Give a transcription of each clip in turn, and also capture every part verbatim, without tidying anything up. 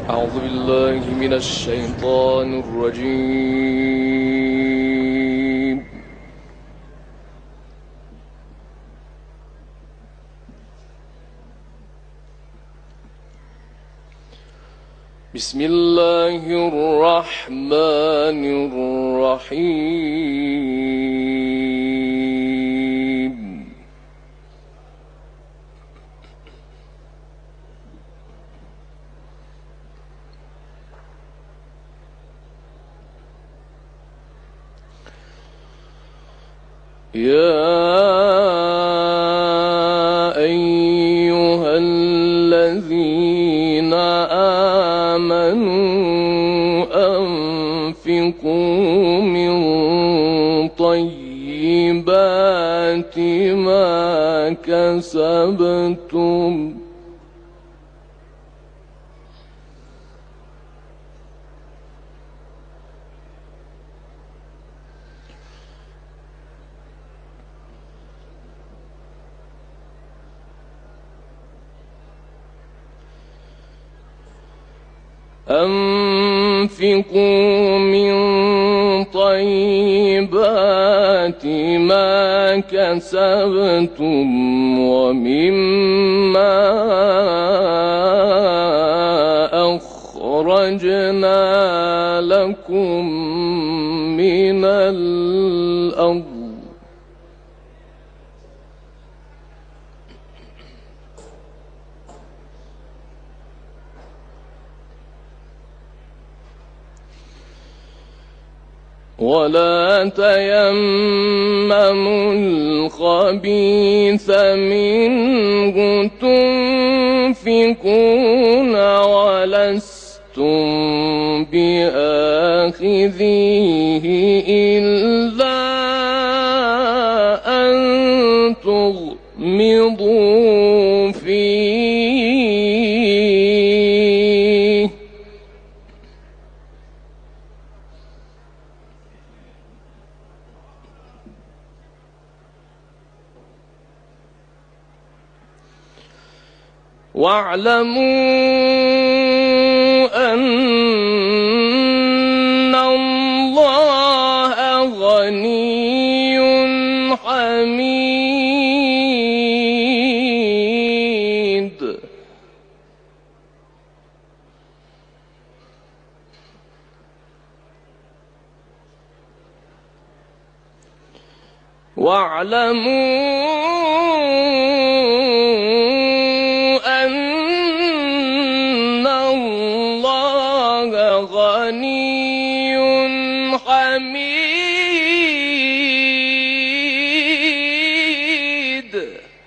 أعوذ بالله من الشيطان الرجيم. بسم الله الرحمن الرحيم. يا أيها الذين آمنوا أنفقوا من طيبات ما كسبتم أنفقوا من طيبات ما كسبتم ومما أخرجنا لكم من الأرض ولا تيمموا الخبيث منه تنفقون ولستم بآخذيه إلا أن تغمضوا فيه واعلموا أن الله غني حميد. واعلموا غني حميد.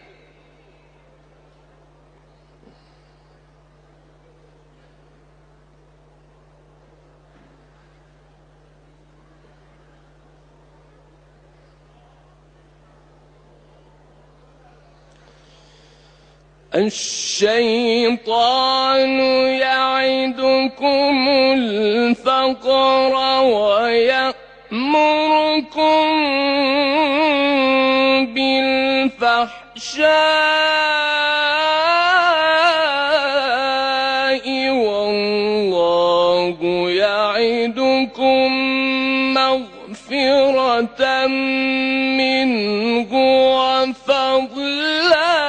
الشيطان يعدكم الفقر ويأمركم بالفحشاء والله يعدكم مغفرة منه وفضلا.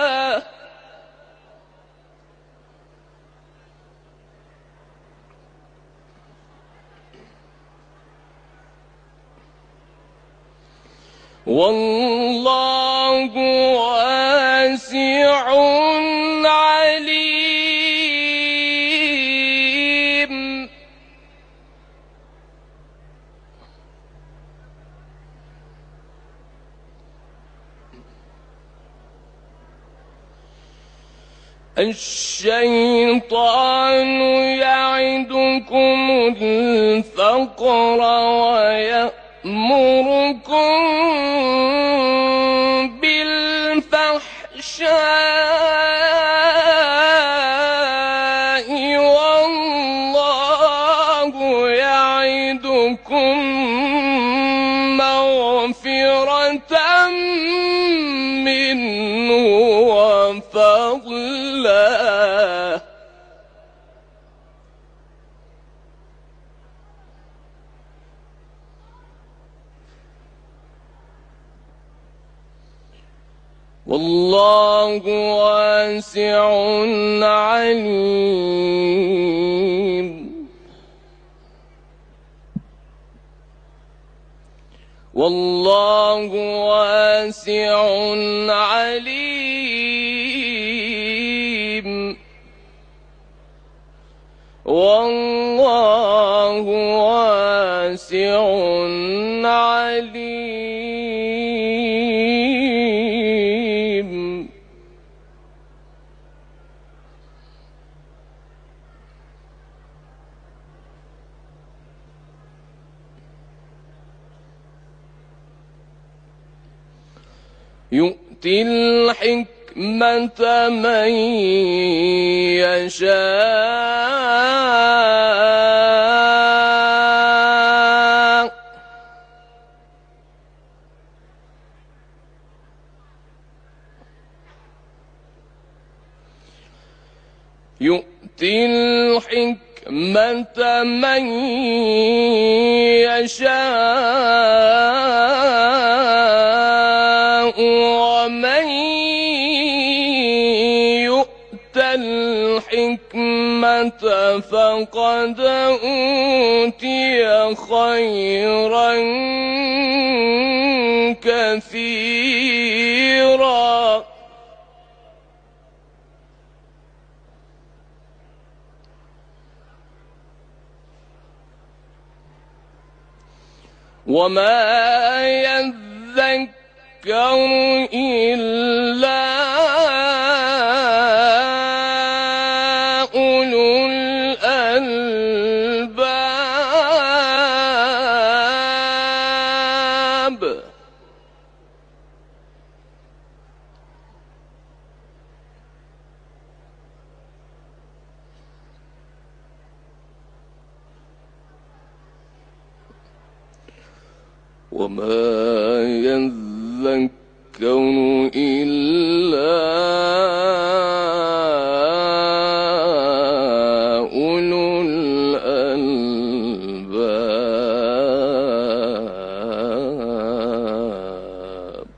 والله واسع عليم. الشيطان يعدكم الفقر ويأمركم بالفحشاء والله يعدكم مغفرة منه وفضلا. والله واسع عليم. والله واسع عليم. والله واسع عليم. يؤتي الحكمة من يشاء يؤتي الحكمة من يشاء ومن يؤت الحكمة فقد أوتي خيرا كثيرا. وما يذكر إلا أولو الألباب. وما يذكر إلا أولو الألباب.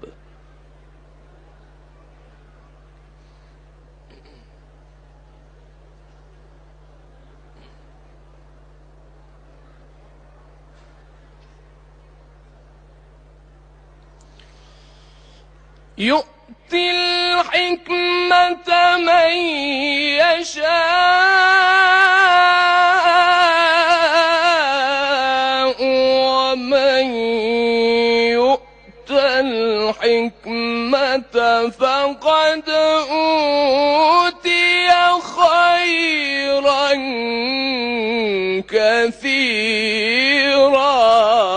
يؤتي الحكمة من يشاء ومن يؤت الحكمة فقد أوتي خيرا كثيرا.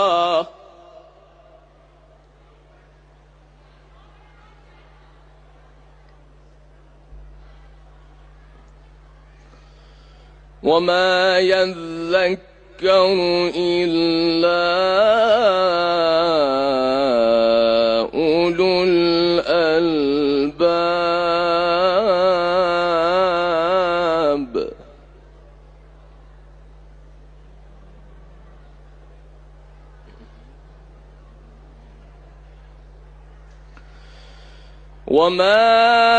وما يذكر إلا أولو الألباب. وما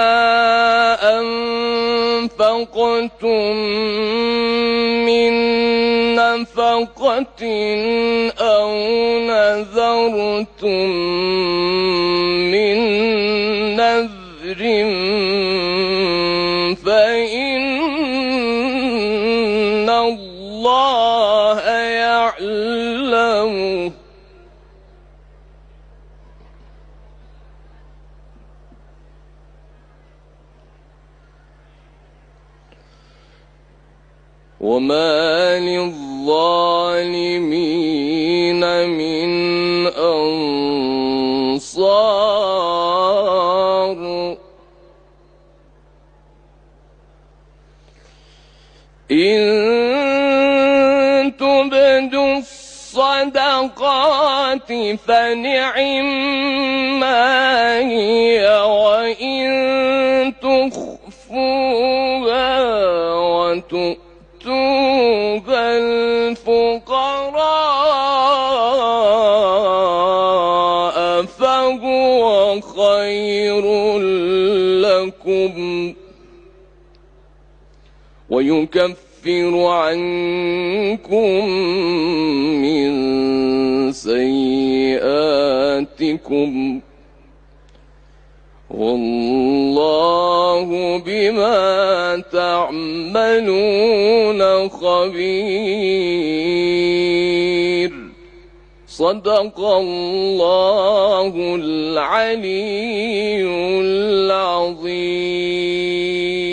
أنفقتم من نفقة أو نذرتم من نذر فإن الله يعلمه. وما للظالمين من أنصار. إن تبدوا الصدقات فنعما هي وإن تخفوها وتؤتوها الفقراء فهو خير خير لكم ويكفر عنكم من سيئاتكم والله بما تعملون خبير. صدق الله العلي العظيم.